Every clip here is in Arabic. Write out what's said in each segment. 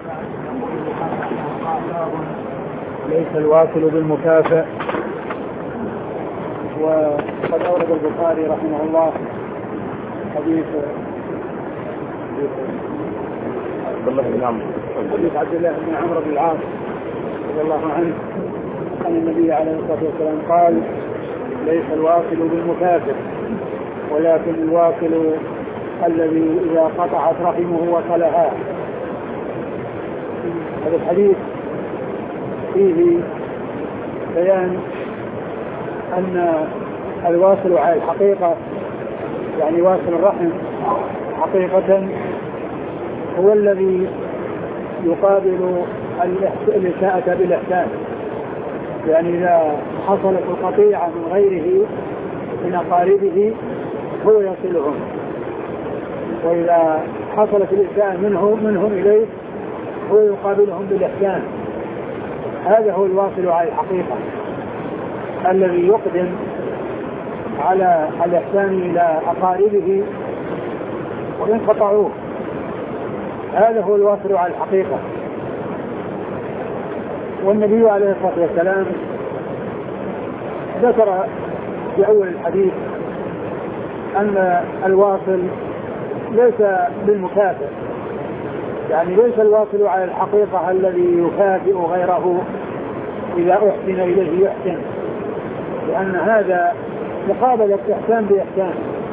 ليس الواصل بالمكافئ. وقد أورد البخاري رحمه الله حديث عبد الله بن عمرو بن العاص رضي الله عنه أن النبي عليه الصلاة والسلام قال: ليس الواصل بالمكافئ ولكن الواصل الذي إذا قطعت رحمه وصلها. هذا الحديث فيه بيان أن الواصل على الحقيقة، يعني واصل الرحم حقيقة، هو الذي يقابل الإساءة بالإحسان. يعني إذا حصلت القطيعة من غيره من أقاربه هو يصلهم، وإذا حصلت الإساءة منهم إليه هو يقابلهم بالإحسان. هذا هو الواصل على الحقيقة الذي يقدم على الإحسان إلى أقاربه وإن قطعوه. هذا هو الواصل على الحقيقة. والنبي عليه الصلاة والسلام ذكر في أول الحديث أن الواصل ليس بالمكافئ، يعني ليس الواصل على الحقيقة الذي يكافئ غيره إذا أحسن إليه يحسن، لأن هذا مقابلة إحسان بإحسان،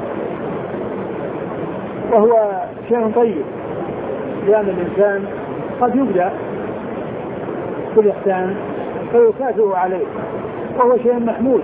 وهو شيء طيب، لأن الإنسان قد يبدأ بالإحسان فيكافئ عليه وهو شيء محمود،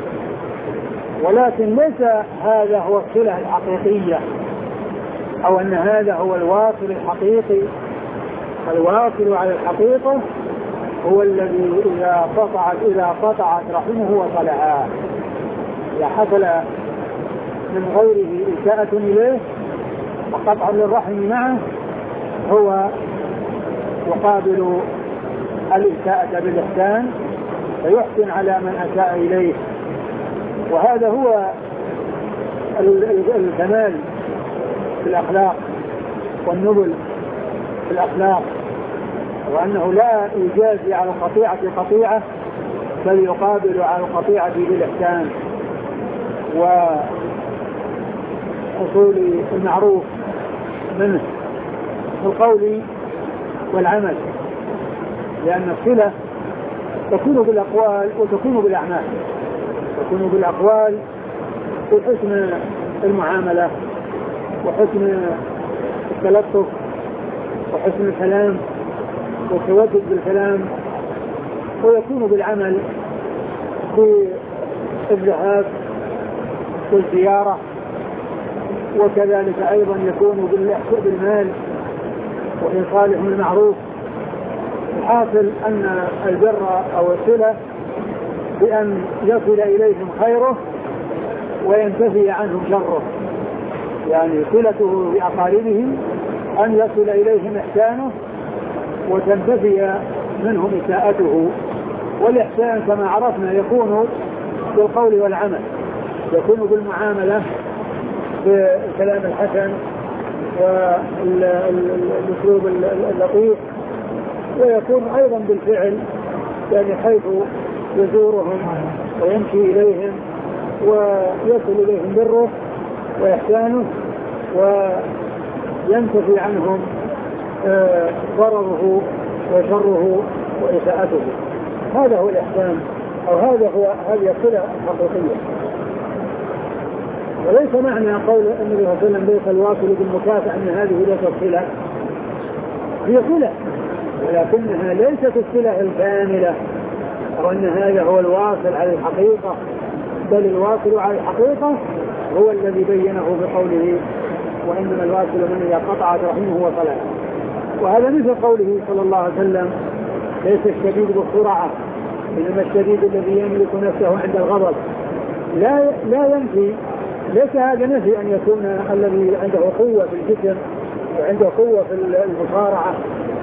ولكن ليس هذا هو الصلة الحقيقية أو أن هذا هو الواصل الحقيقي. الواصل على الحقيقة هو الذي إذا قطعت رحمه وصلها، إذا حصل من غيره إساءة إليه وقطع للرحم معه هو يقابل الإساءة بالإحسان فيحسن على من أساء إليه. وهذا هو الكمال في الأخلاق والنبل في الأخلاق، وأنه لا يجازي على القطيعة قطيعة بل يقابل على القطيعة بالإحسان وحصول المعروف منه في القول والعمل، لأن الصلة تكون بالأقوال وتكون بالأعمال. تكون بالأقوال في حسن المعاملة وحسن التلطف وحسن الكلام والتودد بالكلام، ويكون بالعمل في الذهاب والزيارة، وكذلك أيضا يكون بالمال وإيصالهم المعروف. الحاصل أن البر أو الصلة بأن يصل إليهم خيره وينتفي عنهم شره، يعني صلته بأقاربهم أن يصل إليهم إحسانه وتنتفي منهم إساءته. والإحسان كما عرفنا يكون بالقول والعمل، يكون بالمعاملة بالكلام الحسن والأسلوب اللطيف، ويكون أيضا بالفعل، يعني حيث يزورهم ويمشي إليهم ويصل إليهم بره وإحسانه وينتفي عنهم ضرره وشره وإساءته. هذا هو الإحسان، أو هذه الصلة الحقيقية. وليس معنى قول النبي صلى الله عليه وسلم ليس الواصل بالمكافأة أن هذه ليست صلة، هي صلة ولكنها ليست الصلة الكاملة، أو أن هذا هو الواصل على الحقيقة، بل الواصل على الحقيقة هو الذي بينه بقوله: وإنما الواصل من إذا قطعت رحمه وصلها. وهذا مثل قوله صلى الله عليه وسلم: ليس الشديد بالسرعة إنما الشديد الذي يملك نفسه عند الغضب. لا ينفي، ليس هذا نفي أن يكون الذي عنده قوة في الجسم وعنده قوة في المصارعة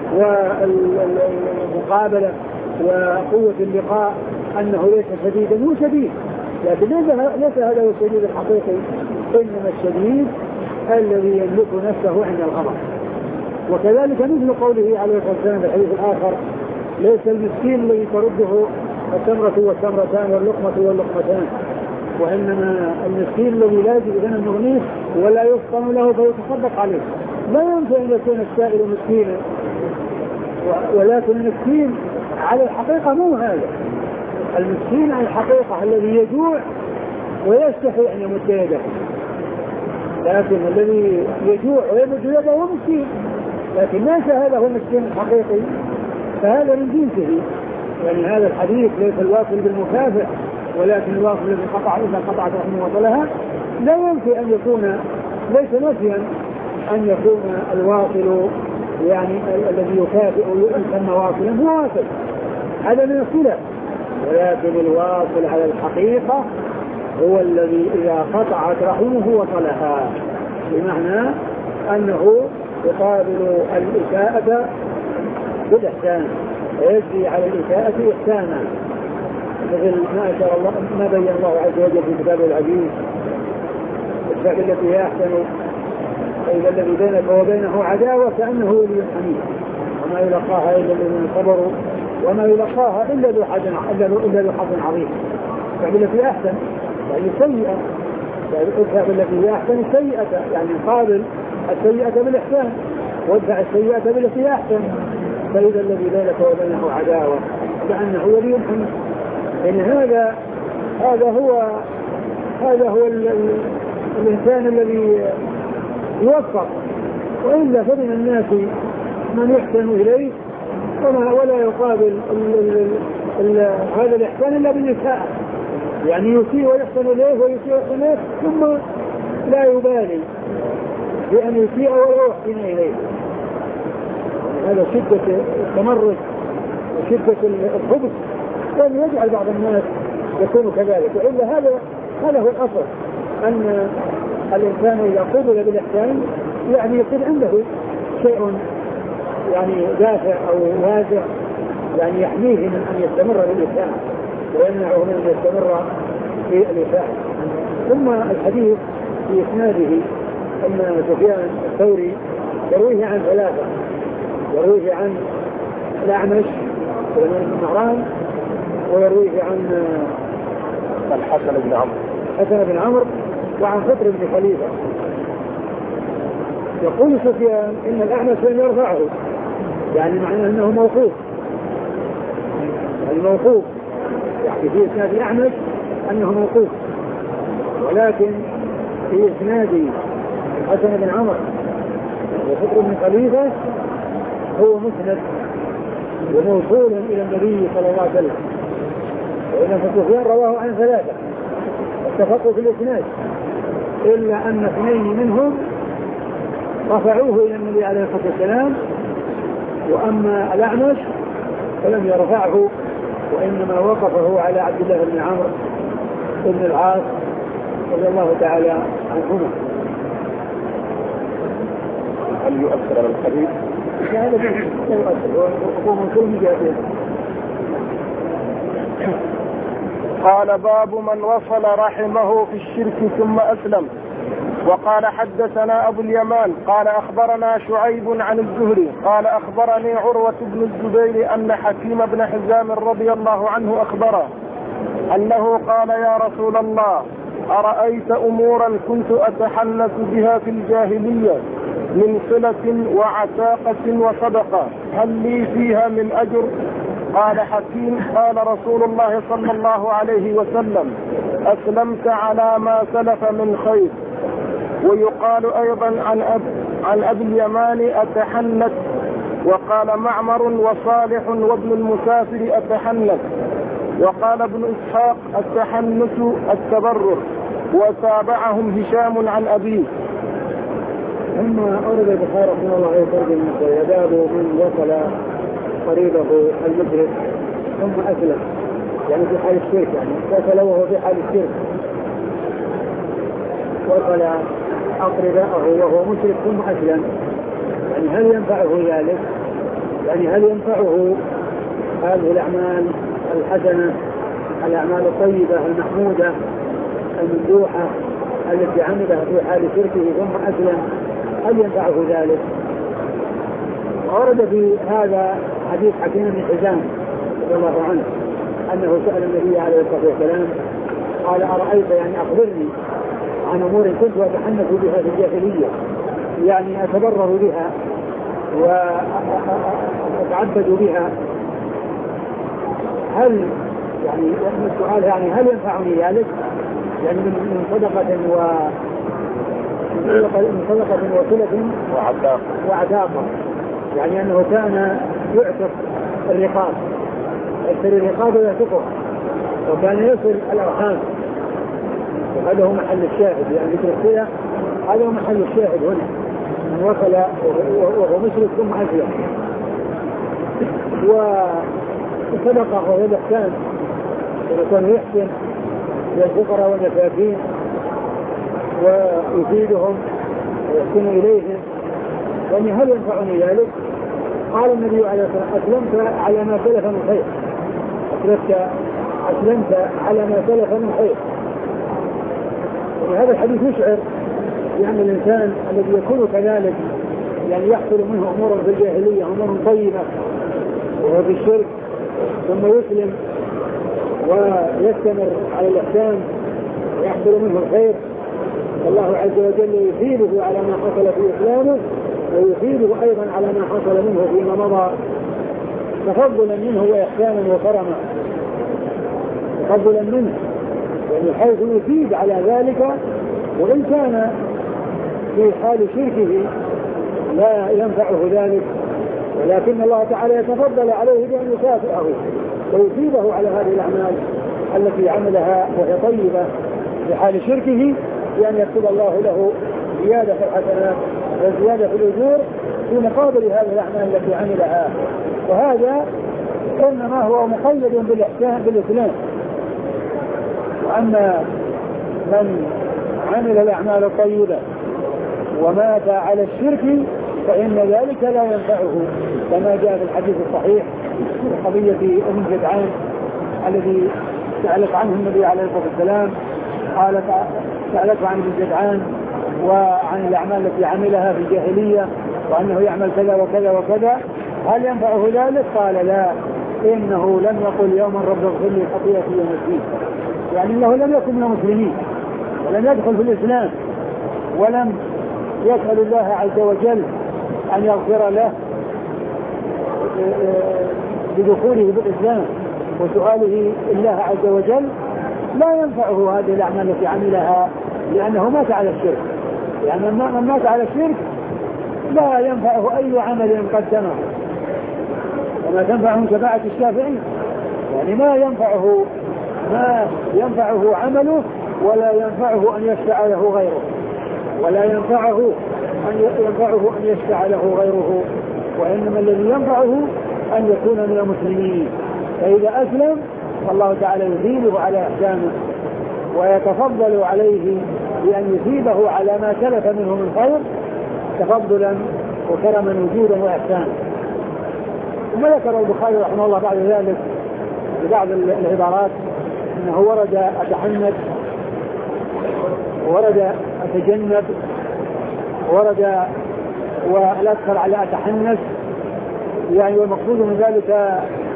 والمقابلة وقوة اللقاء أنه ليس شديدا، هو شديد، لكن ليس هذا هو الشديد الحقيقي. إنما الشديد الذي يملك نفسه عند الغضب. وكذلك مثل قوله عليه الصلاة والسلام في الحديث الآخر: ليس المسكين الذي ترده التمرة والتمرتان واللقمة واللقمتان، وإنما المسكين الذي لا يجد غنى يغنيه ولا يفطن له فيتصدق عليه. لا يمكن أن يكون السائل مسكينا، ولكن المسكين على الحقيقة مو هذا. المسكين على الحقيقة الذي يجوع ويستحي أن يمد يده، لكن الذي يجوع ويمد يده هو مسكين، لكن ليس هذا هو المسكين الحقيقي، فهذا من جنسه. يعني هذا الحديث ليس الواصل بالمكافئ، ولكن الواصل الذي قطع إذا قطعت رحمه وصلها. لا يمكن أن يكون، ليس نفيا أن يكون الواصل يعني الذي يكافئ يسمى واصلا هو واصل، هذا من الصلة، ولكن الواصل على الحقيقة هو الذي إذا قطعت رحمه وصلها، بمعنى أنه يقابل الإساءة بالإحسان ويجري على الإساءة إحسانا، مثل ما شاء الله ما بين الله عز وجل في كتابه العزيز: ادفع بالتي هي أحسن فإذا الذي بينك وبينه عداوة كأنه ولي حميد وما يلقاها إلا الذين صبروا وما يلقاها إلا ذو حظ عظيم. ادفع بالتي أحسن يعني سيئة، يعني ادفع بالتي هي أحسن السيئة، يعني قابل السيئة بالإحسان، وادفع السيئة بالتي هي أحسن فإذا الذي بينك وبينه عداوة كأنه ولي حميد. يعني هذا هو الإنسان الذي يوفق، وإلا فمن الناس من يحسن إليه ولا يقابل هذا الإحسان إلا بالإساءة، يعني يسيء ويحسن إليه ويسيء ويحسن إليه ثم لا يبالي بأن يسيء ولا يحسن إليه. هذا شدة التمرد وشدة الخبث، وأن يجعل بعض الناس يكون كذلك، وإلا هذا هو الأصل، أن الإنسان إذا قبل بالإحسان يعني يصير عنده شيء يعني دافع أو واسع يعني يحميه من أن يستمر بالإحسان ويمنعه من أن يستمر في الإحسان. ثم الحديث في إسناده أن سفيان الثوري يرويه عن ثلاثة، يرويه عن الأعمش بن مهران، ويرويه عن الحسن بن عمرو، وعن خطر بن خليفة. يقول سفيان إن الأعمش لم يرفعه، يعني معناه أنه موقوف، الموقوف يعني في إسناد الأعمش أنه موقوف، ولكن في إسناد الحسن بن عمرو وخطر بن خليفة هو مسند وموصول إلى النبي صلى الله عليه وسلم، وإن سفيان رواه عن ثلاثة اتفقوا في الإسناد، إلا أن اثنين منهم رفعوه إلى النبي عليه الصلاة والسلام، وأما الأعمش فلم يرفعه، وإنما وقفه على عبد الله بن عمرو بن العاص رضي الله تعالى عنهما. هل يؤثر على الحديث؟ هذا لا يؤثر، هو منصور من جهته. قال: باب من وصل رحمه في الشرك ثم أسلم. وقال: حدثنا أبو اليمان قال أخبرنا شعيب عن الزهري قال أخبرني عروة بن الزبير أن حكيم بن حزام رضي الله عنه أخبره أنه قال: يا رسول الله، أرأيت أمورا كنت أتحنث بها في الجاهلية من صلة وعتاقة وصدقة، هل لي فيها من أجر؟ قال حكيم: قال رسول الله صلى الله عليه وسلم: أسلمت على ما سلف من خير. ويقال أيضا عن أبي اليمان أتحنث. وقال معمر وصالح وابن المسافر أتحنث. وقال ابن إسحاق: التحنث التبرر. وتابعهم هشام عن أبيه. ثم أورد البخاري رحمه الله عليه وسلم باب من وصل قريبه المشرك ثم أسلم، يعني في حال الشرك، يعني وصل وهو في حال الشرك، وصل أقرباءه وهو مشرك ثم أسلم، يعني هل ينفعه ذلك؟ يعني هل ينفعه هذه الأعمال الحسنة، الأعمال الطيبة المحمودة الممدوحة التي عملها في حال شركه ثم أسلم، هل ينفعه ذلك؟ ورد في هذا حديث حكيم بن حزام رضي الله عنه أنه سأل النبي عليه الصلاة والسلام قال أرأيت يعني أخبرني عن أمور كنت أتحنث بها في الجاهلية يعني أتبرر بها وأتعبد بها هل يعني السؤال يعني هل ينفعني ذلك يعني من صدقة وصلة وعتاقة يعني أنه كان يعتق الرقاب يشتري الرقاب ويعتقها وكان يصل الأرحام وهذا هو محل الشاهد يعني ذكر الصلة هذا هو محل الشاهد هنا من وصل وهو مشرك ثم أسلم وصدقة وهو الإحسان وكان يحسن للفقراء والمساكين ويفيدهم ويحسن إليهم يعني هل ينفعني ذلك؟ قال النبي عليه الصلاة والسلام أسلمت على ما سلف من خير أسلمت على ما سلف من خير وهذا الحديث يشعر يعني الإنسان الذي يكون كذلك يعني يحصل منه أمور في الجاهلية أمور طيبة وهو في الشرك ثم يسلم ويستمر على الإحسان ويحصل منه الخير والله عز وجل يثيبه على ما حصل في إسلامه ويثيبه أيضا على ما حصل منه فيما مضى تفضلا منه وإحسانا وكرما تفضلا منه يعني حيث يثيب على ذلك وإن كان في حال شركه لا ينفعه ذلك ولكن الله تعالى يتفضل عليه بأن يكافئه ويثيبه على هذه الأعمال التي عملها وهي طيبة في حال شركه بأن يكتب الله له زيادة في الحسنات وزيادة في الأجور في مقابل هذه الأعمال التي عملها وهذا إنما هو مقيد بالإحسان بالإسلام وأما من عمل الأعمال الطيبة ومات على الشرك فإن ذلك لا ينفعه كما جاء في الحديث الصحيح قضية أم جدعان الذي سألت عنه النبي عليه الصلاة والسلام قالت سألت عن ابن جدعان وعن الأعمال التي عملها في الجاهلية وأنه يعمل كذا وكذا وكذا هل ينفعه ذلك؟ قال لا إنه لم يقل يوما رب اغفر لي خطيئتي يوم الدين يعني أنه لم يكن من المسلمين ولم يدخل في الإسلام ولم يسأل الله عز وجل أن يغفر له بدخوله بالإسلام وسؤاله الله عز وجل لا ينفعه هذه الأعمال التي عملها لأنه مات على الشرك يعني من مات على الشرك لا ينفعه أي عمل قدمه وما تنفعه شفاعة الشافعين يعني ما ينفعه عمله ولا ينفعه أن يشفع له غيره ولا ينفعه أن يشفع له غيره وإنما الذي ينفعه أن يكون من المسلمين فإذا أسلم فالله تعالى يثيبه على إحسانه ويتفضل عليه بأن يثيبه على ما سلف منه من خير تفضلا وكرما وجودا وإحسانا. ثم ذكر البخاري رحمه الله بعد ذلك ببعض العبارات أنه ورد أتحنث ورد أتجنب ورد والأكثر على أتحنث يعني والمقصود من ذلك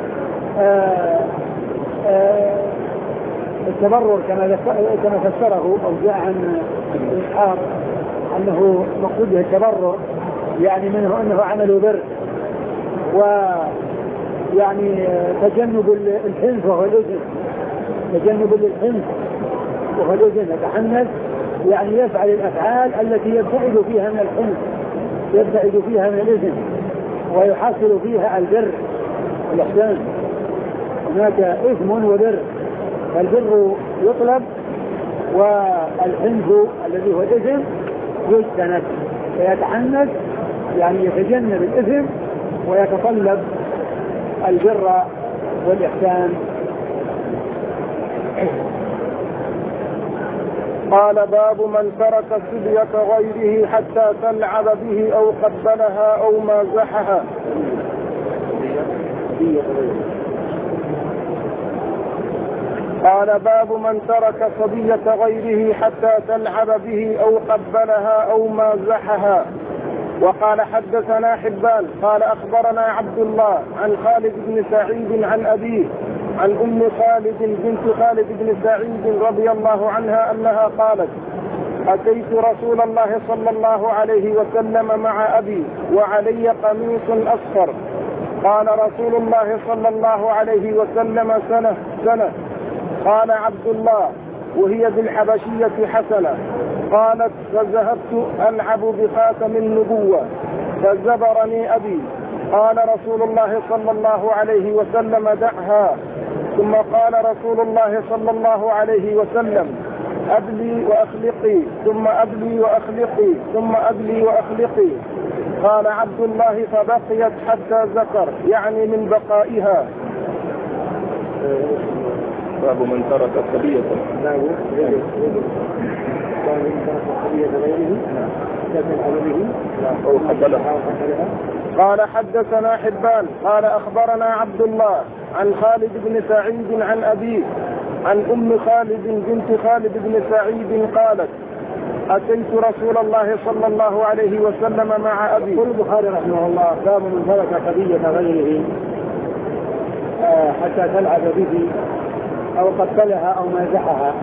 التبرر كما فسره أو جاء عن إسحاق أنه مقصود به التبرر يعني منه أنه عمل بر ويعني تجنب الحنث وهو الإذن تجنب الحنث وهو الإذن يتحنث يعني يفعل الأفعال التي يبتعد فيها من الحنث يبتعد فيها من الإذن ويحصل فيها البر والإحسان. هناك إثم وبر فالبر يطلب والحنث الذي هو الإثم يجتنب فيتحنث يعني يتجنب الإثم ويتطلب البر والإحسان. قال باب من ترك سدية غيره حتى تلعب به أو قبلها أو مازحها. قال باب من ترك صبية غيره حتى تلعب به أو قبلها أو مازحها. وقال حدثنا حبان قال أخبرنا عبد الله عن خالد بن سعيد عن أبيه عن أم خالد بنت خالد بن سعيد رضي الله عنها أنها قالت أتيت رسول الله صلى الله عليه وسلم مع أبي وعلي قميص أصفر. قال رسول الله صلى الله عليه وسلم سنة. قال عبد الله وهي بالحبشية حسنة. قالت فذهبت ألعب بخاتم النبوة فزبرني أبي. قال رسول الله صلى الله عليه وسلم دعها. ثم قال رسول الله صلى الله عليه وسلم أبلي وأخلقي ثم أبلي وأخلقي ثم أبلي وأخلقي. قال عبد الله فبقيت حتى ذكر يعني من بقائها. باب من ترك صبية قال حدثنا حبان قال أخبرنا عبد الله عن خالد بن سعيد عن أبيه عن أم خالد بنت خالد بن سعيد قالت أتيت رسول الله صلى الله عليه وسلم مع أبي. يقول البخاري رحمه الله باب من ترك صبية غيره حتى تلعب به أو قتلها أو مازحها.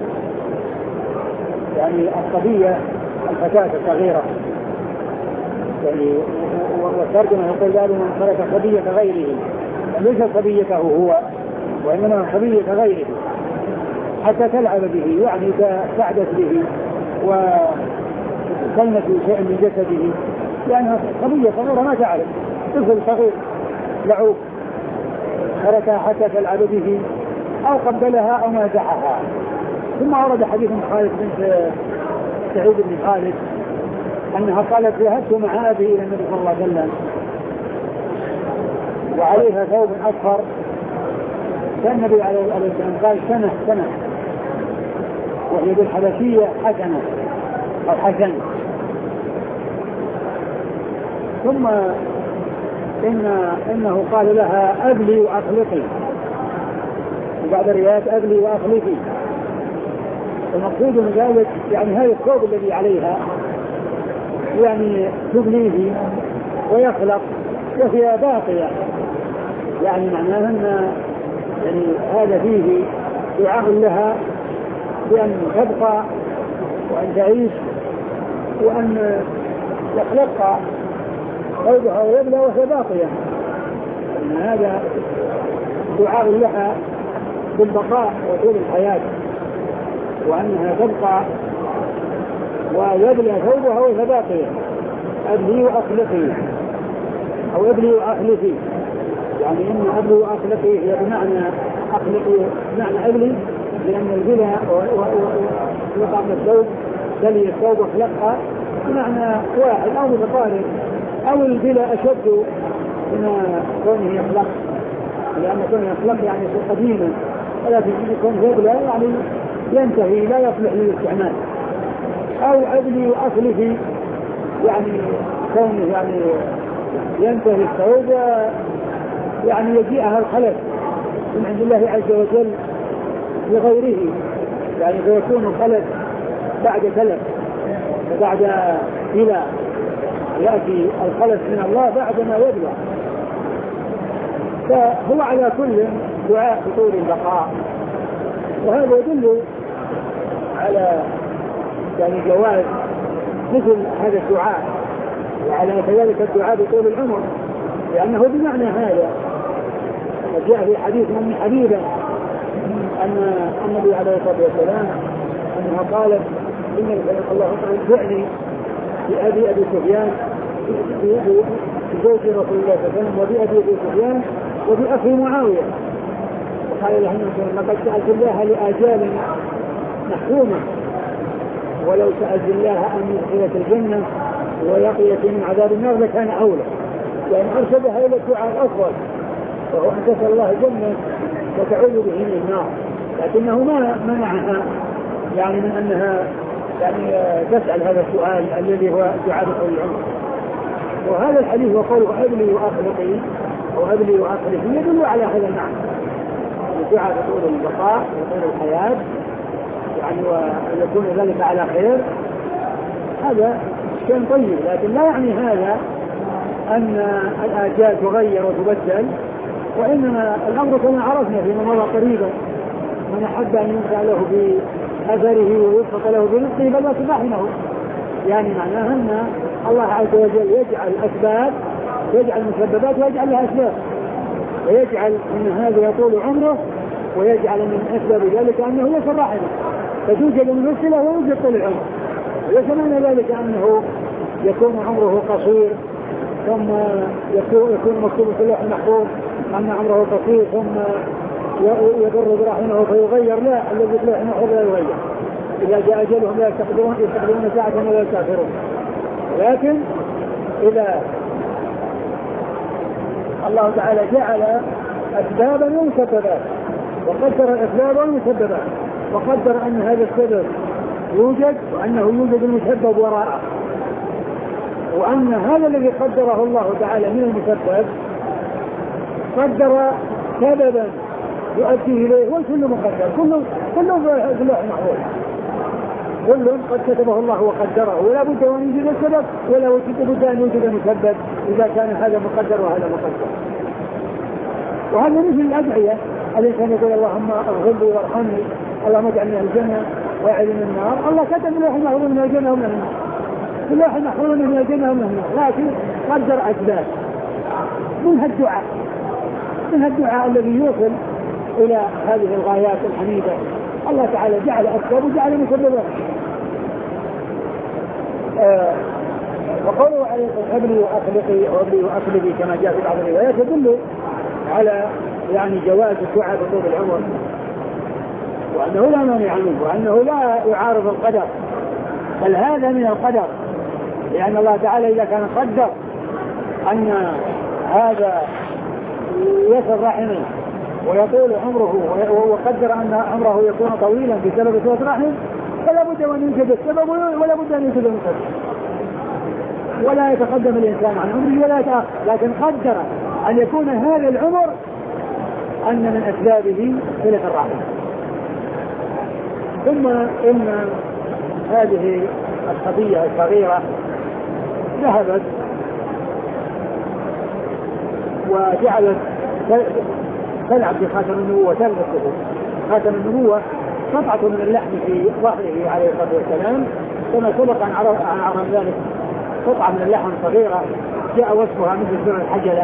يعني الصبية الفتاة الصغيرة يعني والترجمة يقول باب من ترك صبية غيره ليس صبيته هو وإنما صبية غيره حتى تلعب به يعني تعدت به وتلمس شيء من جسده لأنها صبية صغيرة ما تعرف طفل صغير لعوب تركها حتى تلعب به أو قبلها أو مازحها. ثم ورد حديث خالد بنت سعيد بن خالد أنها قالت ذهبت مع أبي إلى النبي صلى الله عليه وسلم وعليها ثوب أصفر فالنبي عليه السلام قال سنة وهي بالحبشية حسنة أو حسن. ثم إنه قال لها أبلي وأخلقي وبعد الروايات أبلي وأخلقي. المقصود من ذلك يعني هذا الثوب الذي عليها يعني تبليه ويخلق وهي باقية يعني معناها أن يعني هذا فيه دعاء لها بأن تبقى وأن تعيش وأن يخلق ثوبها ويبلى وهي باقية. أن هذا دعاء لها بالبقاء وطول الحياة وأنها تبقى ويبلى ثوبها وهي باقية. أبلي وأخلقي أو أبلي وأخلقي يعني إن أبلي وأخلقي هي بمعنى أخلقي بمعنى أبلي لأن البلى وقع من الثوب تلي الثوب وخلقها بمعنى واحد أو متقارب أو البلى أشد من كونه يخلق لأن كونه يخلق يعني قديما ولكن كونه يبلى يعني ينتهي لا يصلح للاستعمال. أو أبلي وأخلقي يعني كونه يعني ينتهي الثوب يعني يجيئها الخلف من عند الله عز وجل لغيره يعني فيكون الخلف بعد تلف وبعد إلى يأتي الخلف من الله بعدما يبلغ. فهو على كل دعاء بطول البقاء وهذا يدل على يعني جواز مثل هذا الدعاء وعلى كذلك الدعاء بطول العمر لأنه بمعنى هذا. وجاء في حديث من حبيبة أن النبي عليه الصلاة والسلام أنها قالت إن الله ارجعني بأبي سفيان بزوج رسول الله صلى الله عليه وسلم وبأبي سفيان وبأخي معاوية. وقال له لقد سألت الله لآجال محكومة ولو سألت الله أن يدخلك الجنة ويقيك من عذاب النار لكان أولى يعني أرشدها إلى الدعاء الأفضل وهو أن تسأل الله الجنة وتعوذ به من النار لكنه ما منعها يعني من أنها يعني تسأل هذا السؤال الذي هو دعاء طول العمر. وهذا الحديث وقوله أبلي وأخلقي أو أبلي وأخلقي يدل على هذا المعنى الدعاء طول البقاء وطول الحياة يعني وأن يكون ذلك على خير. هذا شيء طيب، لكن لا يعني هذا أن الآجال تغير وتبدل، وإنما الأمر كما عرفنا فيما مضى قريبا، من أحب أن ينفع له بأثره ويبسط له برزقه فليصل رحمه. يعني معناها أن الله عز وجل يجعل الأسباب، يجعل المسببات ويجعل لها أسباب، ويجعل من هذا يطول عمره، ويجعل من أسباب ذلك أنه يصل رحمه، فتوجد المشكلة ويوجد طول العمر. وليس معنى ذلك أنه يكون عمره قصير ثم يكون مكتوب في اللوح المحفوظ أن عمره قصير ثم يضر برحمه فيغير. لا، الذي في اللوح المحفوظ لا يغير. إذا جاء أجلهم لا يستقبلون ساعة ولا يستأخرون. لكن إذا الله تعالى جعل أسبابا ومسببات، وقدر الأسباب والمسببات، وقدر أن هذا السبب يوجد وأنه يوجد المسبب وراءه، وأن هذا الذي قدره الله تعالى من المسبب قدر سببا يؤدي إليه، والكل مقدر، كله في اللوح المحفوظ، كل قد كتبه الله وقدره، ولا بد أن يوجد السبب ولا بد أن يوجد المسبب إذا كان هذا مقدر وهذا مقدر. وهذا مثل الأدعية، الإنسان يقول اللهم اغفر لي وارحمني، اللهم اجعلني من الجنة واعذني من النار. الله كتب اللوح المحفوظ من الجنة ومن النار، اللوح المحفوظ من الجنة ومن النار، لكن قدر أسباب منها الدعاء الذي يوصل إلى هذه الغايات الحميدة. الله تعالى جعل أسباب وجعل مسببات. وقوله عليه ابني وأخلقي كما جاء في بعض الروايات يدل على يعني جواز الدعاء بطول العمر، وأنه لا مانع منه، وأنه لا يعارض القدر، بل هذا من القدر، لأن الله تعالى إذا كان قدر أن هذا يصل رحمه ويطول عمره وقدر أن عمره يكون طويلا بسبب صلة رحم، فلا بد أن يوجد السبب ولا بد أن يوجد المسبب، ولا يتقدم الإنسان عن عمره ولا يتأخر، لكن قدر أن يكون هذا العمر أن من أسبابه صلة الرحم. ثم إن هذه الصبية الصغيرة ذهبت وجعلت تلعب بخاتم النبوة، تلبسه خاتم النبوة، قطعة من اللحم في ظهره عليه الصلاة والسلام، كما سبق أن عرف ذلك، قطعة من اللحم صغيرة جاء وصفها مثل سر الحجلة،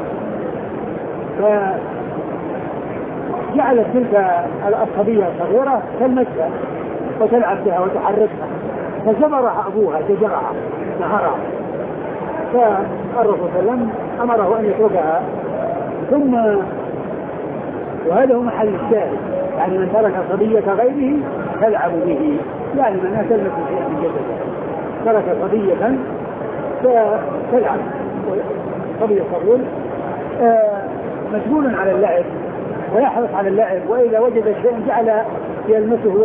فجعلت تلك الصبية الصغيرة تلمسها وتلعب بها وتحركها، فزمرها أبوها تجرعها نهرها، فالرسول صلى الله عليه وسلم أمره أن يتركها. ثم وهذا هو محل الشاهد، يعني من ترك صبية غيره تلعب به، يعني من تلمس شيئا من جسده، ترك صبية فتلعب، صبي صغير مجبول على اللعب ويحرص على اللعب، وإذا وجد شيئا جعل يلمسه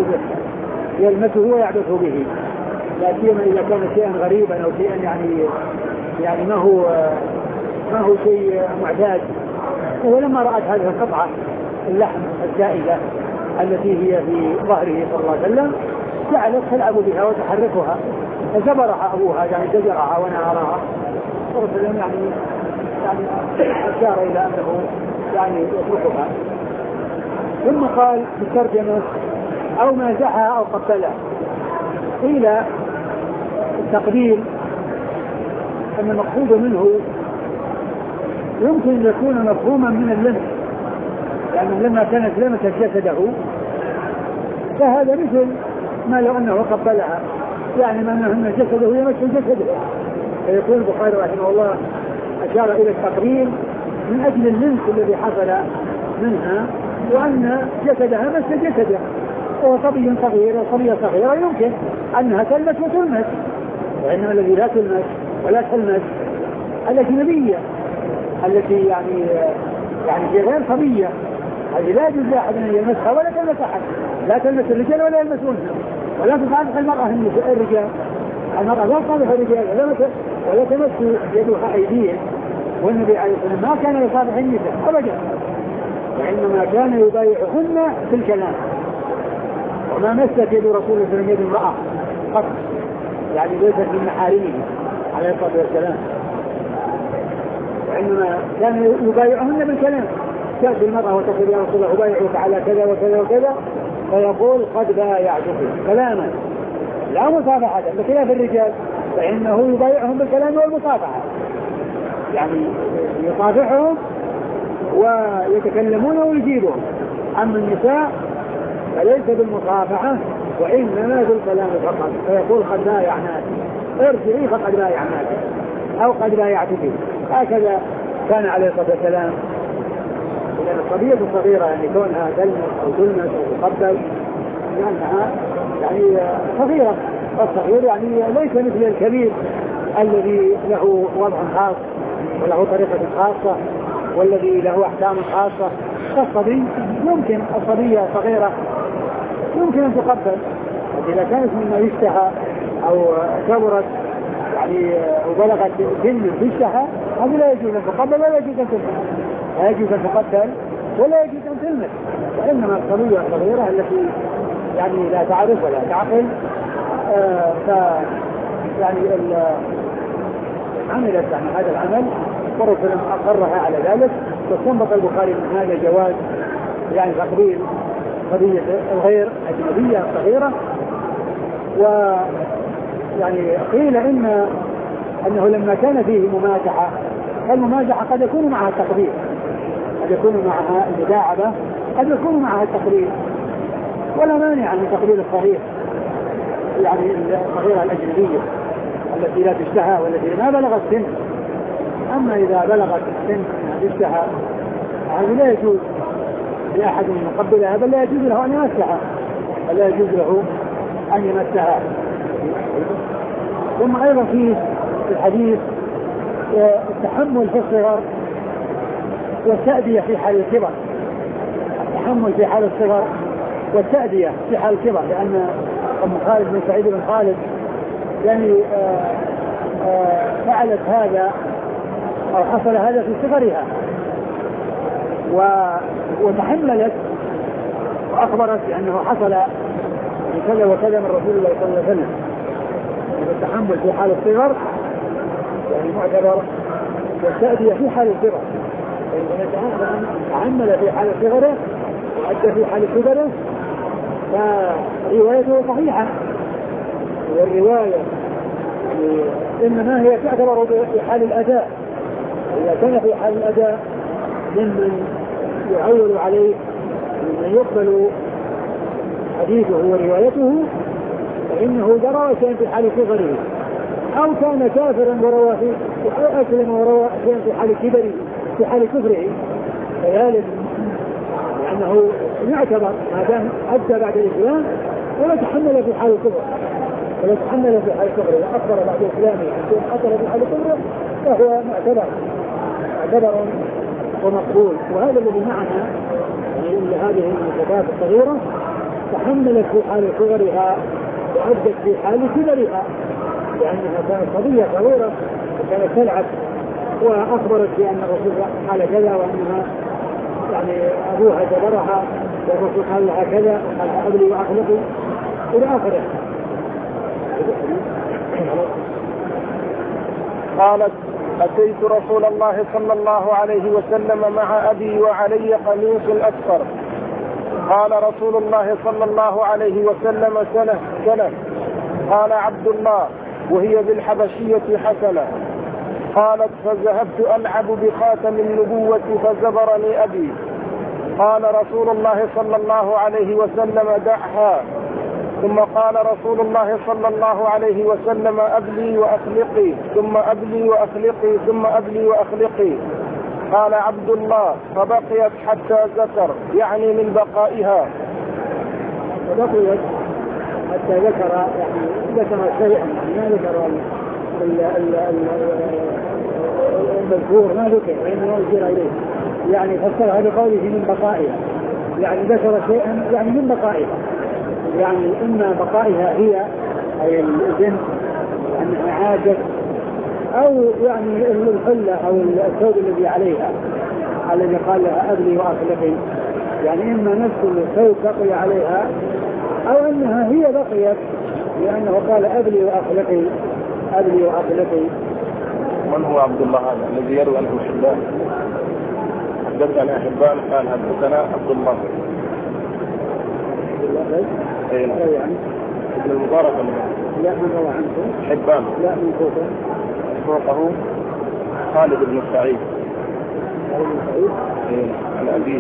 ويعبث به، لا سيما إذا كان شيئا غريبا أو شيئا يعني ما هو شيء معتاد. ولما رأت هذه القطعة اللحم الزائدة التي هي في ظهره صلى الله عليه وسلم جعلت تلعب بها وتحركها، فزبرها أبوها يعني زجرها ونهرها، ورسول يعني أشار إلى أنه يعني يتركها. ثم قال في الترجمة أو مازحها أو قتلها. قيل التقدير أن المقصود منه يمكن أن يكون مفهوما من اللمس، يعني لما كانت لمست جسده فهذا مثل ما لو أنه قبلها، يعني ما أن جسده يمس جسده، فيكون البخاري رحمه الله أشار إلى التقرير من أجل اللمس الذي حصل منها، وأن جسدها مس جسده، وهو صبي صغير وصبية صغيرة يمكن أنها تلمس وتلمس، وإنما الذي لا تلمس ولا تلمس الأجنبية التي يعني غير صبية، هذه لا يجوز لأحد أن يلمسها ولا تلمس أحد، لا تلمس الرجال ولا يلمسونها، ولا تصافح المرأة الرجال، المرأة لا تصافح الرجال ولا تمس يدها أيديهم، والنبي عليه الصلاة والسلام ما كان يصافح النساء أبدا، وإنما كان يبايعهن في الكلام، وما مست يد رسول الله صلى الله عليه وسلم يد امرأة قط، يعني ليست من محارمه عليه الصلاة والسلام، وإنما كان يبايعهن بالكلام. تأتي المرأة وتقول يا رسول الله أبايعك على كذا وكذا وكذا، فيقول قد بايعتك كلاما لا مصافحة، بخلاف الرجال فإنه يبايعهم بالكلام والمصافحة، يعني يصافحهم ويتكلمون ويجيبهم. أما النساء فليس بالمصافحة وإنما بالكلام فقط، فيقول قد بايعناك، ارجعي فقد بايعناك أو قد بايعتك. هكذا كان عليه الصلاة والسلام. لأن الصبية الصغيرة يعني كونها تلمس أو تلمس أو تقبل لأنها يعني صغيرة، الصغير يعني ليس مثل الكبير الذي له وضع خاص وله طريقة خاصة والذي له أحكام خاصة. فالصبي يمكن، الصبية صغيرة يمكن أن تقبل، إذا كانت مما يشتهى أو كبرت يعني وبلغت سن تشتهى هذا لا يجوز أن تقبل ولا يجوز أن تلمس، لا يجوز أن تقبل ولا يجوز أن تلمس. وإنما الصبية الصغيرة التي يعني لا تعرف ولا تعقل يعني عملت يعني هذا العمل ورسل أقرها على ذلك. واستنبط البخاري من هذا جواز يعني تقبيل قضية الغير أجنبية صغيرة. ويعني قيل أنه لما كان فيه ممازحة، الممازحة قد يكون معها التقبيل، قد يكون معها المداعبة، قد يكون معها التقبيل، ولا مانع من تقبيل الصغير يعني الصغيرة الأجنبية التي لا تشتهى والتي ما بلغت السن. أما إذا بلغت السن تشتهى هذا لا يجوز لأحد أن يقبلها، بل لا يجوز له أن يمسها، بل لا يجوز له أن يمسها. ثم أيضا في الحديث التحمل في الصغر والتأدية في حال الكبر، التحمل في حال الصغر والتأدية في حال الكبر. لأن أم خالد بن سعيد بن خالد يعني فعلت هذا أو حصل هذا في صغرها وتحملت وأخبرت بأنه حصل كذا وكذا من رسول الله صلى الله عليه وسلم. التحمل في حال الصغر يعني معتبر، والتأدية في حال الصغر، فإن تحمل في حال صغره وأدى في حال كبره فروايته صحيحة. والرواية إنما هي تعتبر في حال الأداء، إذا كان في حال الأداء ممن يعول عليه ممن يقبل حديثه وروايته فإنه درى شيئا في حال صغره، أو كان كافرا وروى أو أسلم وروى شيئا في حال كبره في حال كفره فذلك لأنه يعتبر ما دام أدى بعد الإسلام ولا تحمل في حال الكفر، ولا تحمل في حال الكفر وأخبر بعد إسلامه أن حصل في حال الكفر فهو معتبر ومقبول. وهذا الذي معنا يعني هذه الفتاة الصغيرة تحملت في حال صغرها وأدت في حال كبرها، لأنها كانت قضية صغيرة وكانت تلعب وأخبرت بأن الرسول قال كذا وأنها يعني أبوها جبرها والرسول قال لها كذا وقال أبلي وأخلقي إلى آخره. قالت أتيت رسول الله صلى الله عليه وسلم مع أبي وعلي قميص أصفر، قال رسول الله صلى الله عليه وسلم سنة. قال عبد الله وهي بالحبشية حسنة. قالت فذهبت ألعب بخاتم النبوة فزبرني أبي. قال رسول الله صلى الله عليه وسلم دعها. ثم قال رسول الله صلى الله عليه وسلم أبلي وأخلقي ثم أبلي وأخلقي ثم أبلي وأخلقي. قال عبد الله فبقيت حتى ذكر يعني من بقائها، فبقيت حتى ذكر يعني ذكر شيئا ما ذكر المذكور ما ذكر لأنه يشير إليه يعني فسرها بقوله من بقائها، يعني ذكر شيئا يعني من بقائها، يعني إما بقائها هي أي البنت أنها عادت أو يعني الحلة أو الثوب الذي عليها الذي قال لها أبلي وأخلقي، يعني إما نفس الثوب بقي عليها أو أنها هي بقيت لأنه قال أبلي وأخلقي أبلي وأخلقي. من هو عبد الله هذا الذي يروي عنه حبان؟ حدثنا حبان قال حدثنا عبد الله. أي يعني ابن المبارك لا من روى عنه حبان لا من فوقه فوقه خالد بن سعيد عن أبيه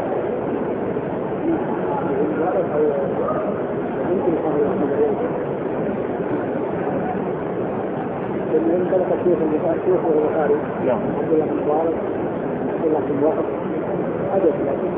من طلق الشيخ البخاري نعم عبد الله بن مبارك عبد الله بن وقت حدث.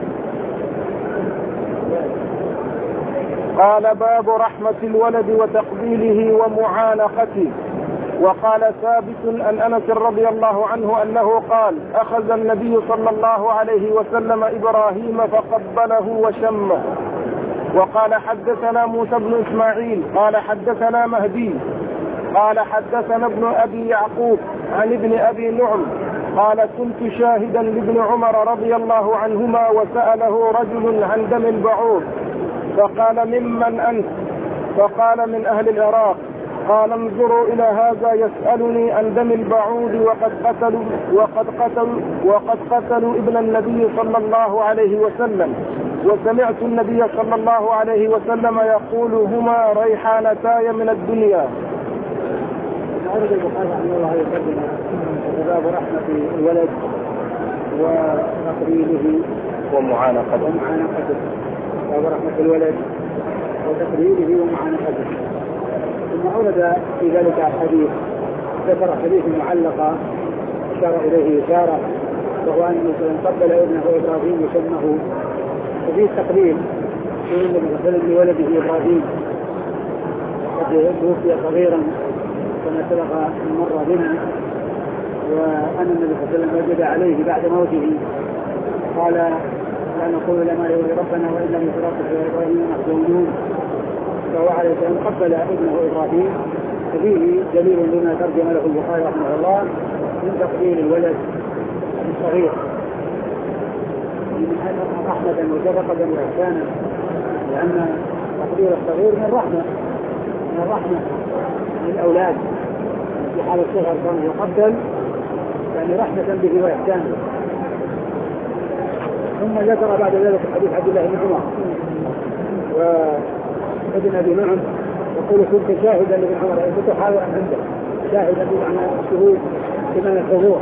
قال باب رحمة الولد وتقبيله ومعانقته. وقال ثابت عن أنس رضي الله عنه أنه قال أخذ النبي صلى الله عليه وسلم إبراهيم فقبله وشمه. وقال حدثنا موسى بن إسماعيل قال حدثنا مهدي قال حدثنا ابن أبي يعقوب عن ابن أبي نعم قال كنت شاهدا لابن عمر رضي الله عنهما وسأله رجل عن دم البعوض فقال ممن أنت؟ فقال من أهل العراق. قال انظروا إلى هذا يسألني عن دم البعوض وقد قتلوا ابن النبي صلى الله عليه وسلم وسمعت النبي صلى الله عليه وسلم يقول هما ريحانتاي من الدنيا. أرد البخاري رحمه الله يقدم باب رحمة الولد وتقبيله ومعانقته. باب رحمة الولد وتقبيله ومعانقته. ثم أورد في ذلك الحديث ذكر حديث معلقة أشار إليه إشارة وهو أن قبل ابنه إبراهيم وشمه. وفيه التقبيل في النبي صلى الله عليه وسلم لولده إبراهيم قد توفي صغيرا كما سبق مرة بنا وأن النبي صلى الله عليه وسلم وجد عليه بعد موته قال لا نقول لما يولي ربنا وإن لم يترقب إبراهيم محزونون. فهو عليه السلام قبل ابنه إبراهيم ففيه دليل لما ترجم له البخاري رحمه الله من تقبيل الولد الصغير من رحمة وشفقة وإحسانا لأن تقبيل الصغير من الرحمة للأولاد في حال الصغر كان يقبل يعني رحمة به وإحسانا. ثم ذكر بعد ذلك حديث عبد الله بن عمر وابن أبي نعم يقول كنت شاهدا لابن عمر كنت حاضرا عنده شاهدا بمعنى الشهود بمعنى الحضور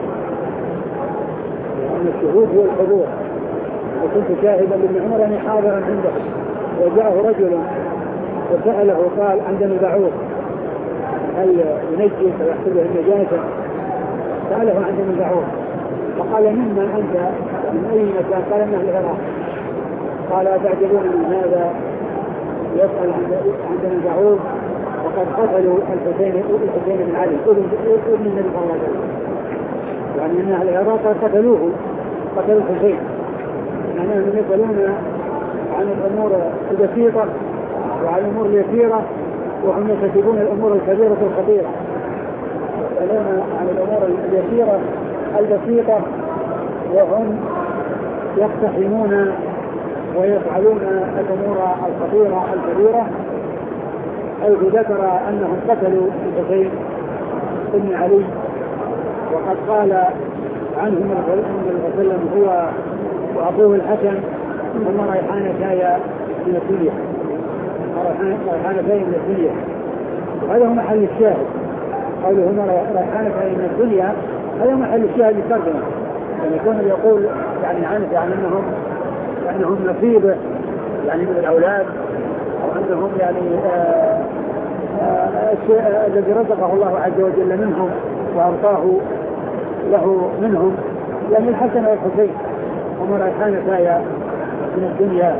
لأن الشهود هو الحضور وكنت شاهدا لابن عمر يعني حاضرا عنده. وجاءه رجل وسأله قال عندنا بعوض هل ينجس ويحسبه النجاسة؟ سأله عندنا بعوض فقال ممن أنت من أي مكان؟ قال من أهل العراق. قال تعجبون من هذا يسأل عندنا بعوض وقد قتلوا الحسين بن علي ابن النبي صلى الله عليه وسلم يعني أن أهل العراق قتلوا الحسين يعني أنهم يسألون عن الأمور البسيطة وعن الأمور اليسيرة وهم يكتبون الأمور الكبيرة الخطيرة يسألون عن الأمور اليسيرة البسيطة وهم يقتحمون ويفعلون الأمور الخطيرة الكبيرة. حيث ذكر أنهم قتلوا الحسين بن علي وقد قال عنهم النبي صلى الله عليه وسلم هو وأبوه الحسن هم ريحانتاي من الدنيا ريحانتاي من الدنيا. وهذا هو محل الشاهد قوله هما ريحانتاي من الدنيا هذا محل الشاهد للترجمة يعني يكون يقول يعني أنهم نصيبه يعني من الأولاد أو أنهم يعني الذي رزقه الله عز وجل منهم وأعطاه له منهم يعني الحسن والحسين هم ريحانتاي من الدنيا.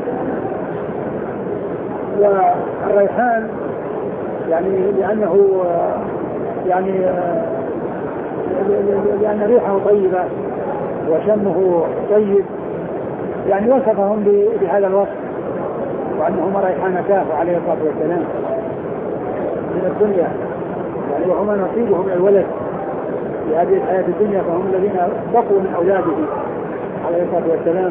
والريحان يعني لأنه يعني لأن ريحه طيبة وشمه طيب يعني وصفهم بهذا الوصف وأنهما ريحانتاه عليه الصلاة والسلام من الدنيا يعني وهما نصيبه من الولد في هذه الحياة الدنيا فهم الذين بقوا من أولاده عليه الصلاة والسلام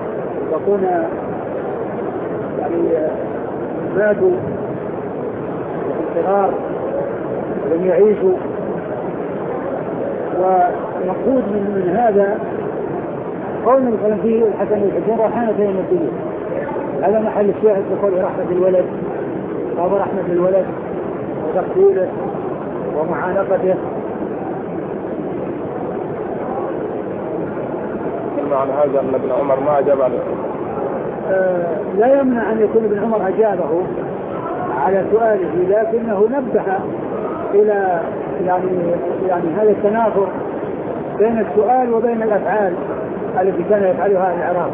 يكون يعني ماتوا صغار لم يعيشوا. ومقصود من هذا قولنا مثلا فيه الحسن والحسين ريحانتين من الدنيا، هذا محل الشاهد بقول رحمة الولد، باب رحمة الولد وتقتيله ومعانقته. معنى هذا أن ابن عمر ما أجاب عليه؟ لا يمنع أن يكون ابن عمر أجابه على سؤاله، لكنه نبه إلى يعني هذا التنافر بين السؤال وبين الأفعال التي كان يفعلها العراق.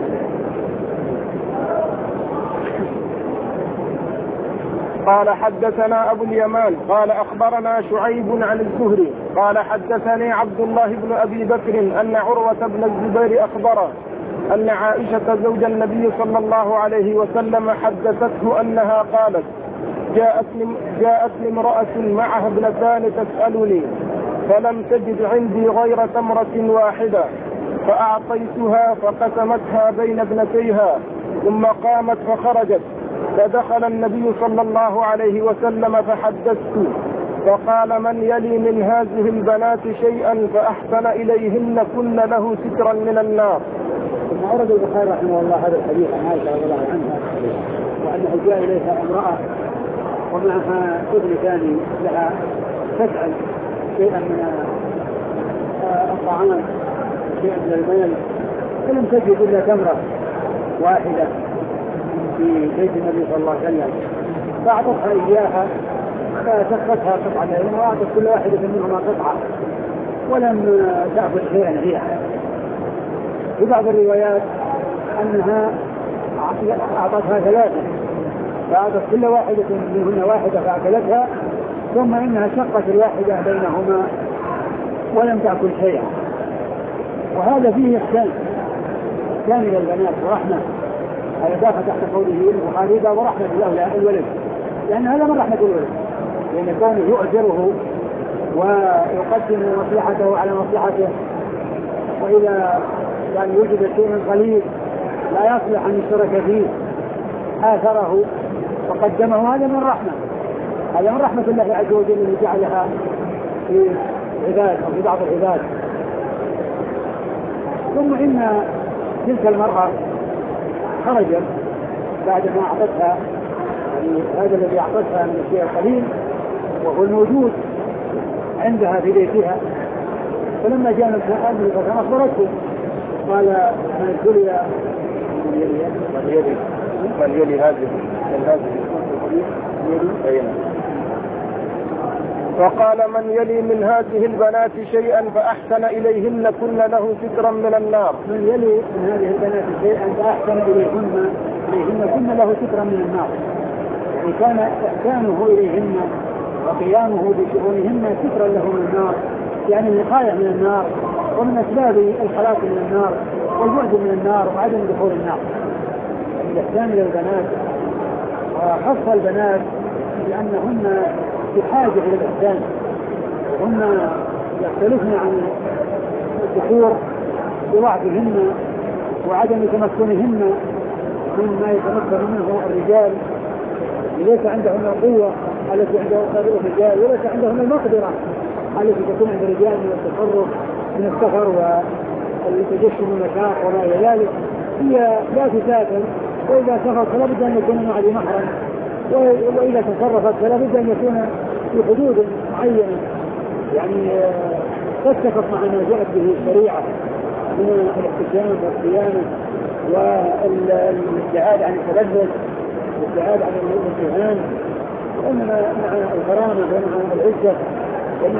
قال حدثنا أبو اليمان قال أخبرنا شعيب عن الزهري قال حدثني عبد الله بن أبي بكر أن عروة بن الزبير أخبره أن عائشة زوج النبي صلى الله عليه وسلم حدثته أنها قالت: جاءتني امرأة معها ابنتان تسألني فلم تجد عندي غير تمرة واحدة فأعطيتها فقسمتها بين ابنتيها ثم قامت فخرجت، فدخل النبي صلى الله عليه وسلم فحدثت فقال: من يلي من هذه البنات شيئا فأحسن إليهن كن له سترا من النار. ثم أورد البخاري رحمه الله هذا الحديث عن عائشة رضي الله عنها وأنه جاء إليها امرأة ومعها ابنتان لها تسأل شيئا من الطعام شيئا من المال، فلم تجد إلا تمرة واحدة في بيت النبي صلى الله عليه وسلم، فأعطتها إياها فسقتها قطعتين وأعطت كل واحدة منهما قطعة ولم تأخذ شيئا هي. في بعض الروايات أنها أعطتها ثلاثة فأعطت كل واحدة منهن واحدة فأكلتها، ثم إنها شقت الواحدة بينهما ولم تأكل شيئا. وهذا فيه إحسان إلى البنات ورحمة. هذا داخل تحت قوله البخاري باب رحمة الله الولد، لأن هذا من رحمة الولد، لأن كونه يؤجره ويقدم مصلحته على مصلحته، وإذا كان يوجد شيء قليل لا يصلح أن يشترك فيه آثره وقدمه، هذا من رحمة، هذا من رحمة الله عز وجل الذي جعلها في عباد أو في بعض العباد. ثم إن تلك المرأة خرجت بعد ما أعطتها يعني هذا الذي أعطتها من الشيء القليل وهو الموجود عندها في بيتها، فلما جاء النبي صلى الله عليه وسلم أخبرته قال: من يلي هذه وقال: من يلي من هذه البنات شيئا فأحسن إليهن كن له سترا من النار. من يلي من هذه البنات شيئا فأحسن إليهن كن له سترا من النار، يعني كان إحسانه إليهن وقيامه بشؤونهن سترا له من النار، يعني الوقاية من النار ومن أسباب الخلاص من النار والبعد من النار وعدم دخول النار. الإحسان إلى البنات وخص البنات لأنهن بحاجة إلى الإحسان، هن يختلفن عن الذكور بضعفهن وعدم تمكنهن مما يتمكن منه الرجال، ليس عندهن القوة التي عند الرجال وليس عندهن المقدرة التي تكون عند الرجال من التصرف من السفر والتجشم المشاق وما إلى ذلك. هي لا تسافر، وإذا سافرت فلا بد أن يكون مع ذي محرم، وإذا تصرفت فلا بد أن يكون في حدود معينة يعني تتفق مع ما جاءت به الشريعة من الاحتشام والصيانة والابتعاد عن التلذذ والابتعاد عن الامتهان، وإنما مع الكرامة ومع العزة ومع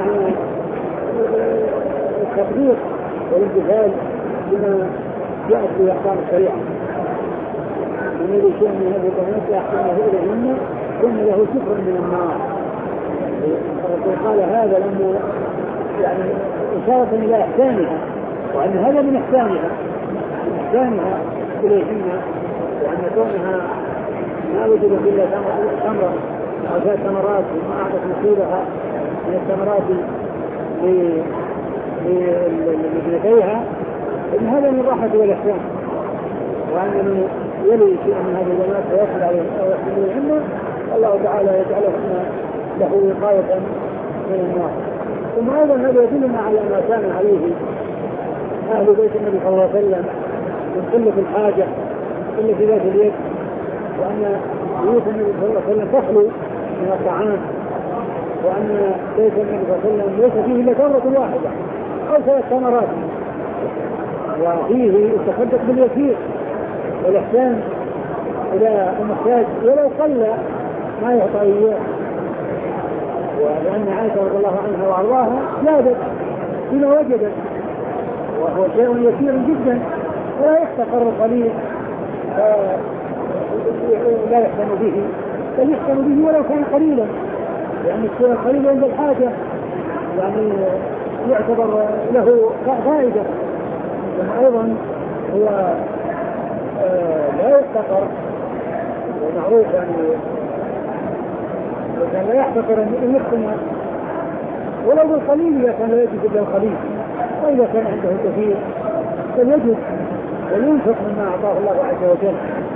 التطبيق والامتثال بما جاءت به أحكام الشريعة. من يريد شيء من هذه البنات يحسنه إليهن كن له ستر من النار. الرسول قال هذا لما يعني إشارة إلى إحسانها، وأن هذا من إحسانها إليهن، وأن كونها ما وجدت إلا تمرة أو ذات ثمرات وما أعطت نصيبها من الثمرات لابنتيها، إن هذا من الراحة والإحسان، وأن من يلي شيئا من هذه البنات فيصل عليهم أو يحسن إليهن الله تعالى يجعلهن له وقاية من النار. ثم أيضا هذا يدلنا على ما كان عليه أهل بيت النبي صلى الله عليه وسلم من قلة الحاجة قلة ذات اليد، وأن بيوت النبي صلى الله عليه وسلم تخلو من الطعام، وأن بيت النبي صلى الله عليه وسلم ليس فيه إلا تمرة واحدة أو 3 تمرات، وفيه التصدق باليسير والإحسان إلى المحتاج ولو قل ما يعطى إياه. ولأن عائشة رضي الله عنها وأرضاها زادت بما وجدت، وهو شيء يسير جدا ولا يحتقر القليل لا يحسن به، بل يحسن به ولو كان قليلا، لأن الشيء القليل عند الحاجة يعني يعتبر له فائدة. ثم أيضا هو لا يحتقر، ومعروف كان لا يحتقر أن يحسن ولو بالقليل إذا كان لا يجد إلا القليل، وإذا كان عنده كثير فليجد ولينفق مما أعطاه الله عز وجل.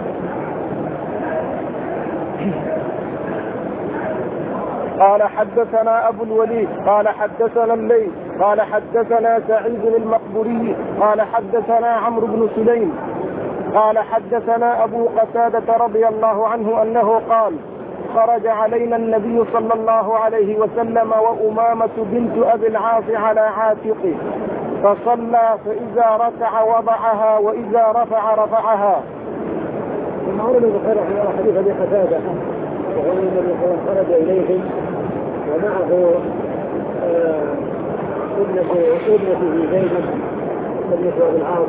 قال حدثنا أبو الوليد قال حدثنا الليث قال حدثنا سعيد المقبوري قال حدثنا عمرو بن سليم قال حدثنا أبو قتادة رضي الله عنه أنه قال خرج علينا النبي صلى الله عليه وسلم وأمامة بنت أبي العاص على عاتقه فصلى، فإذا ركع وضعها وإذا رفع رفعها. ثم أورد البخاري رحمه الله حديث أبي قتادة وهو النبي صلى الله عليه وسلم خرج إليهم ومعه ابنته زينب ابنة أبي العاص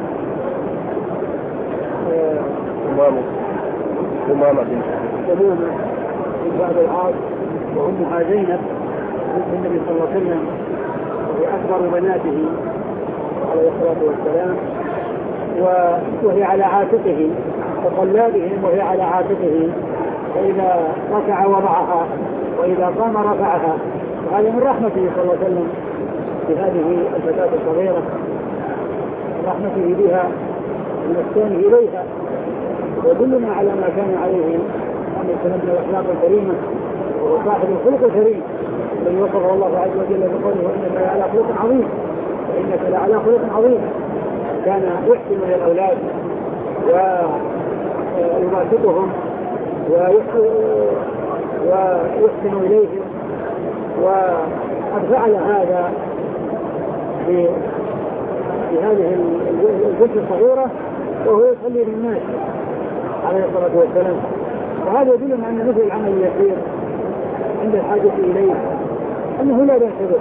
أمامة بنت أبي العاص وأمها زينب بنت النبي صلى الله عليه وسلم وهي أكبر بناته عليه الصلاة والسلام، وهي على عاتقه، فصلى بهم وهي على عاتقه، فإذا ركع وضعها وإذا قام رفعها. وهذا من رحمته صلى الله عليه وسلم بهذه الفتاة الصغيرة، رحمته بها ومسكنه إليها، ويدلنا على ما كان عليه أن يكون من الأخلاق الكريمة وهو صاحب الخلق الكريم الذي وصفه الله عز وجل بقوله وإنك لعلى خلق عظيم، وإنك لعلى خلق عظيم. كان يحسن للأولاد ويباسطهم ويحسن إليهم، وقد فعل هذا في هذه البنت الصغيرة وهو يصلي للناس عليه الصلاة والسلام. وهذا يدل أن مثل العمل اليسير عند الحاجة إليه أنه لا بأس به.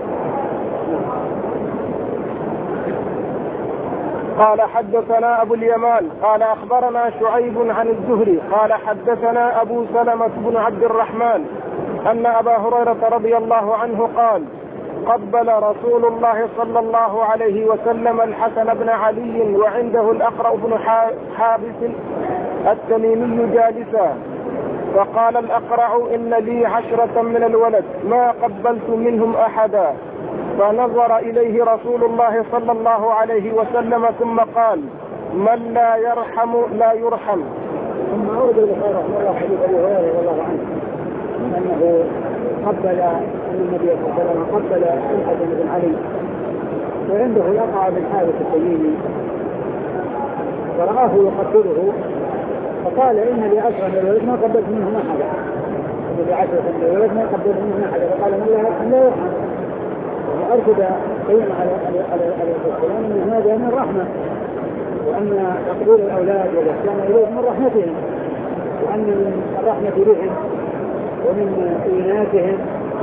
قال حدثنا أبو اليمان قال أخبرنا شعيب عن الزهري قال حدثنا أبو سلمة بن عبد الرحمن أن أبا هريرة رضي الله عنه قال قبل رسول الله صلى الله عليه وسلم الحسن بن علي وعنده الأقرأ بن حابس التميمي جالسا، فقال الأقرع إن لي 10 من الولد ما قبلت منهم أحدا، فنظر إليه رسول الله صلى الله عليه وسلم ثم قال من لا يرحم لا يرحم. ثم أورد البخاري رحمه الله حديث أبي هريرة رضي الله عنه أنه قبل النبي صلى الله عليه وسلم قبل الحسن بن علي وعنده الأقرع بن حابس التميمي، فرآه يقبله فقال إن لي 10 من الولد ما قبلت منهم أحدا، إن لي 10 من الولد ما قبلت منهم أحدا، فقال من لا يرحم. وأرشد قيم على السلام أن هذا من رحمة، وأن تقبيل الأولاد والإحسان إليهم من رحمتهم، وأن من الرحمة بهم ومن إيناتهم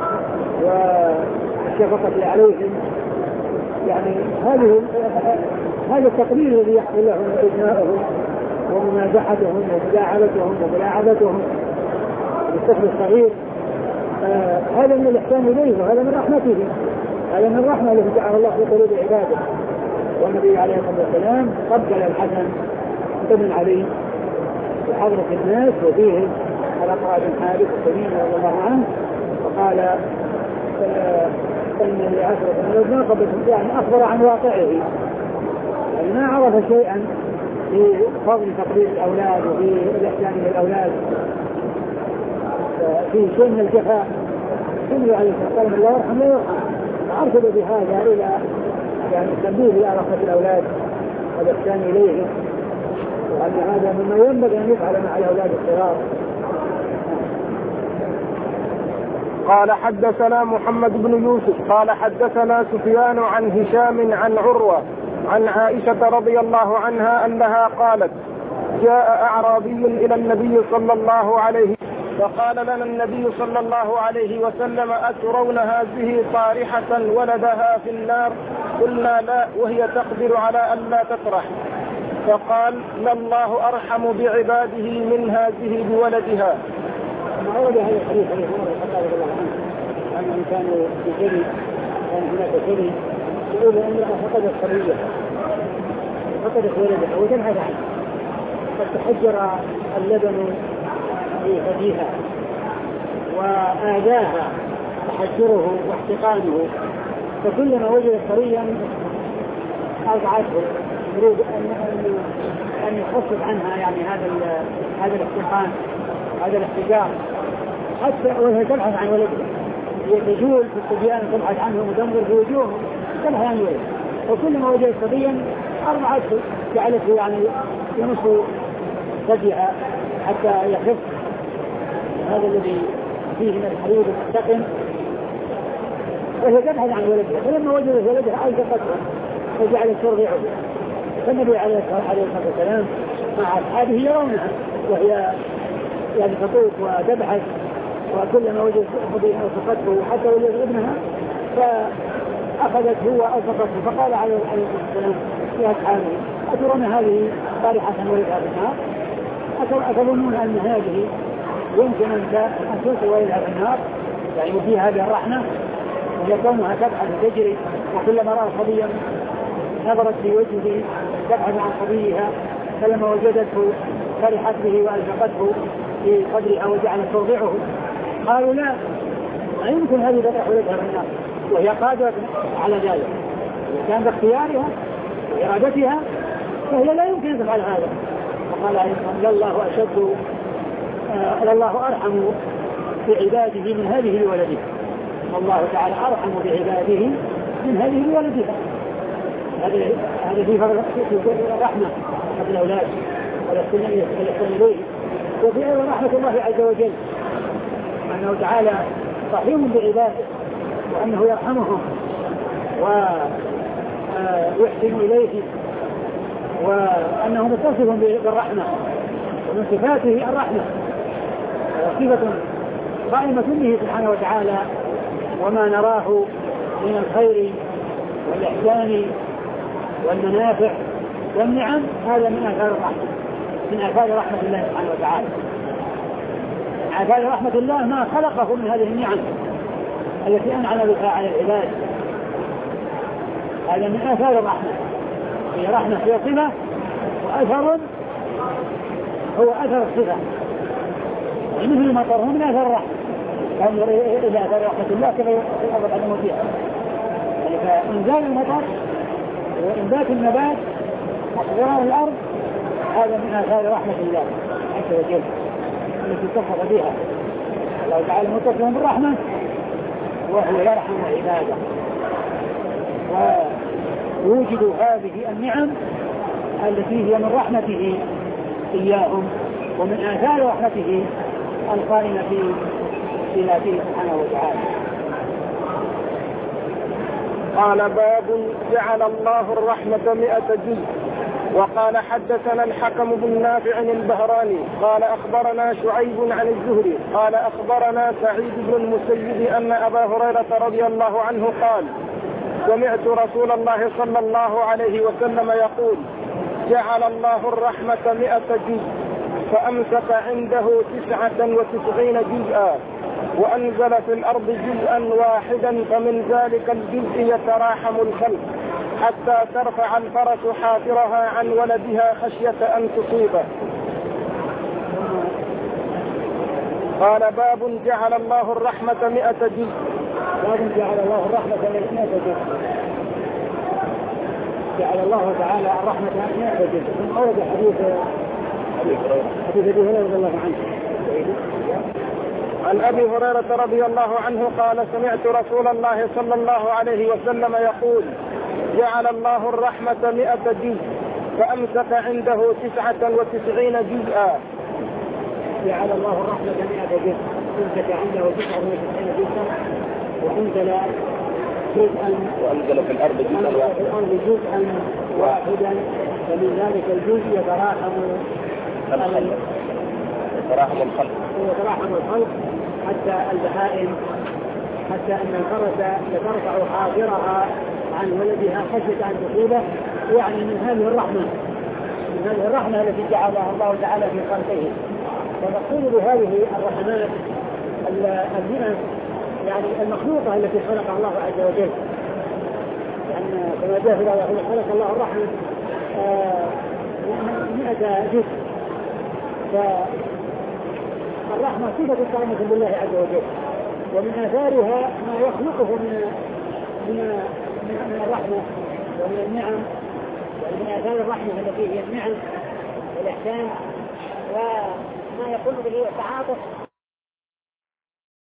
والشفقة عليهم، يعني هذا التقبيل الذي يحصل لهم إبنائهم ومنازحتهم ومداعبتهم وملاعبتهم بالطفل الصغير، هذا من الإحسان إليه وهذا من رحمته، هذا من الرحمة التي جعل الله في قلوب عباده. والنبي عليه الصلاة والسلام قبل الحسن بن علي بحضرة الناس وفيهم الأقرع بن حابس التميمي رضي الله عنه، فقال إن لي 10 من الولد ما قبلت، يعني أخبر عن واقعه، يعني ما عرف شيئا في فضل تقدير الأولاد وفي الإحسان للأولاد، في شيء من الجفاء النبي عليه الصلاة والسلام الله يرحم لا يرحم، فأرشد بهذا إلى يعني التنبيه إلى رحمة الأولاد والإحسان إليهم، وأن هذا مما ينبغي أن يفعل مع الأولاد الصغار. قال حدثنا محمد بن يوسف قال حدثنا سفيان عن هشام عن عروة عن عائشة رضي الله عنها أنها قالت: جاء أعرابي إلى النبي صلى الله عليه فقال لنا النبي صلى الله عليه وسلم: أترون هذه طارحة ولدها في النار؟ قلنا: لا، وهي تقدر على أن لا تطرح. فقال: لله أرحم بعباده من هذه بولدها. ما ورد هذا الحديث عن عمر الخطاب رضي الله عنه أنهم كانوا في شري، كان هناك شري يقول امرأة فقدت صبية، فقدت ولدها وتبحث عنه، قد تحجر اللبن في ثديها وآذاها تحجره واحتقانه، فكلما وجد صبيا أرضعته يريد أن يخفف عنها يعني هذا الاحتقان، هذا الاحتجار، حتى وهي تبحث عن ولدها، هي تجول في الصبيان تبحث عنهم وتنظر في وجوههم تبحث عن ولدها، وكلما وجدت صبيا أرضعته جعلته يعني ينص ثديها حتى يخف هذا الذي فيه من الحريق المستقم، وهي تبحث عن ولدها، فلما وجدت ولدها ألصقته وجعلت ترضعه، فالنبي عليه الصلاة والسلام مع أصحابه يرونها وهي يعني تطوف وتبحث، وكلما وجدت صبيا ألصقته حتى وجدت ابنها فأخذته وألصقته، فقال عليه الصلاة والسلام لأصحابه: أترون هذه طارحة ولدها في النار؟ أتظنون أن هذه يمكن أن تلقي ولدها في النار؟ يعني في هذه الرحمة، وهي كونها تبحث وتجري، وكلما رأى صبيا نظرت في وجهه تبحث عن صبيها، فلما وجدته فرحت به وألصقته في صدرها وجعلت ترضعه. قالوا: لا يمكن هذه تطرح ولدها في النار، وهي قادرة على ذلك، كان باختيارها وإرادتها فهي لا يمكن أن تفعل هذا. وقال لله أشد لله أرحم بعباده من هذه بولدها، والله تعالى أرحم بعباده من هذه بولدها. هذا في رحمة الأولاد والإحسان إليه، وفي أيضا رحمة الله عز وجل أنه تعالى رحيم بعباده، وأنه يرحمهم ويحسن إليه، وأنه متصف بالرحمة، ومن صفاته الرحمة، صفة قائمة به سبحانه وتعالى، وما نراه من الخير والإحسان والمنافع والنعم هذا من آثار الرحمة، من آثار رحمة الله سبحانه وتعالى. من آثار رحمة الله ما خلقه من هذه النعم التي أنعم بها على العباد، هذا من آثار الرحمة. هي رحمة هي صفة، وأثر هو أثر الصفة، مثل المطر هو من آثار الرحمة، فانظر إلى آثار رحمة الله كما يقرب عن الموتيها. فإنزال المطر وإنبات النبات وإصرار الأرض هذا من آثار رحمة الله عز وجل التي اتصف بها الله تعالى متصف بالرحمة، وهو يرحم عباده ويوجد هذه النعم التي هي من رحمته إياهم ومن آثار رحمته القائمة في ذاته سبحانه وتعالى. قال: باب جعل الله الرحمة 100 جزء. وقال: حدثنا الحكم بن نافع البهراني قال: أخبرنا شعيب عن الزهري قال: أخبرنا سعيد بن المسيب أن أبا هريرة رضي الله عنه قال: سمعت رسول الله صلى الله عليه وسلم يقول: جعل الله الرحمة 100 جزء، فأمسك عنده 99 جزءا، وأنزل في الأرض جزءا واحدا، فمن ذلك الجزء يتراحم الخلق حتى ترفع الفرس حافرها عن ولدها خشية أن تصيبه. قال: باب جعل الله الرحمة 100 جزء. باب جعل الله الرحمة 100 جزء. جعل الله تعالى الرحمة 100 جزء. من أول حديث أبي هريرة رضي الله عنه عن أبي هريرة رضي الله عنه قال سمعت رسول الله صلى الله عليه وسلم يقول جعل الله الرحمة 100 جزء فأمسك عنده 99 جزءا. جعل الله الرحمة 100 جزء أمسك عنده 99 جزءا وأنزل وأنزل في الأرض جزءا واحدا فمن ذلك الجزء يتراحم الخلق حتى البهائم، حتى أن الفرس لترفع حافرها عن ولدها خشية أن تصيبه، يعني من هذه الرحمة التي جعلها الله تعالى في خلقه. ونقول بهذه الرحمات المئة يعني المخلوقة التي خلق الله عز وجل، يعني كما جاء في الآية خلق الله الرحمة 100 جزء. فالرحمة صفة قائمة بالله عز وجل، ومن آثارها ما يخلقه من الرحمة ومن النعم، ومن آثار الرحمة التي هي النعم والإحسان وما يقول به التعاطف